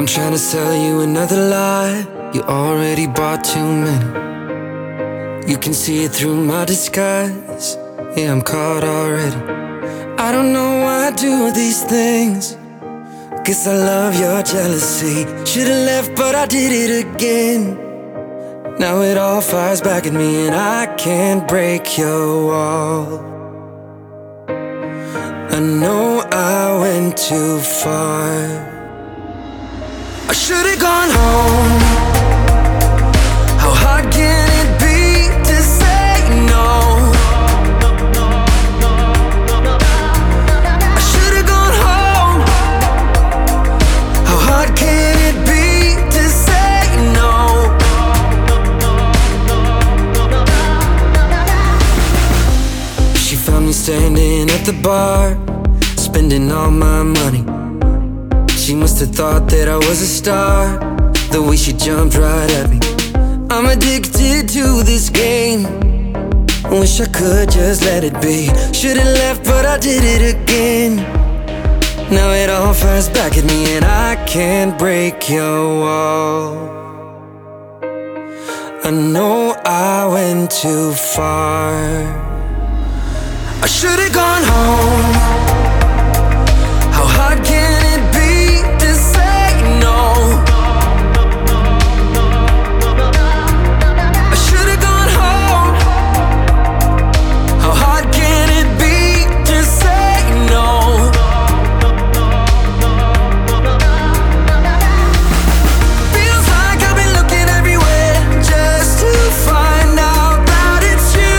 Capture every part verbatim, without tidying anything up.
I'm trying to sell you another lie. You already bought too many. You can see it through my disguise. Yeah, I'm caught already. I don't know why I do these things. Guess I love your jealousy. Should've left, but I did it again. Now it all fires back at me, and I can't break your wall. I know I went too far. I should've gone home. How hard can it be to say no? I should've gone home. How hard can it be to say no? She found me standing at the bar, spending all my money. She must have thought that I was a star, the way she jumped right at me. I'm addicted to this game. Wish I could just let it be. Should've left, but I did it again. Now it all fires back at me, and I can't break your wall. I know I went too far. I should've gone home. How hard can it be to say no? I should've gone home. How hard can it be to say no? Feels like I've been looking everywhere just to find out that it's you.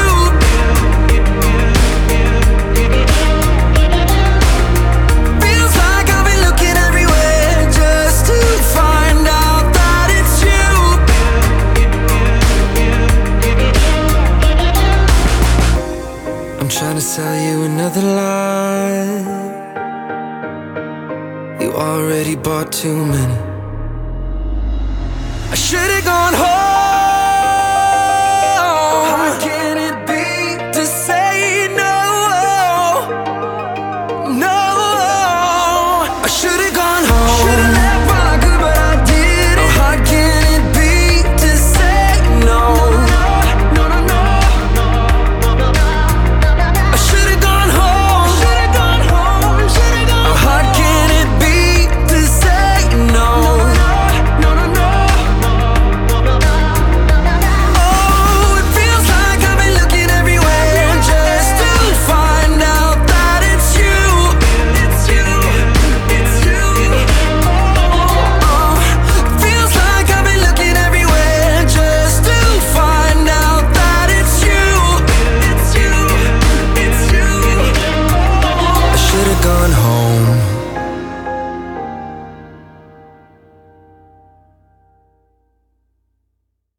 Feels like I've been looking everywhere just to find out that it's you. I'm trying to sell you another lie. You already bought too many. I should've gone home.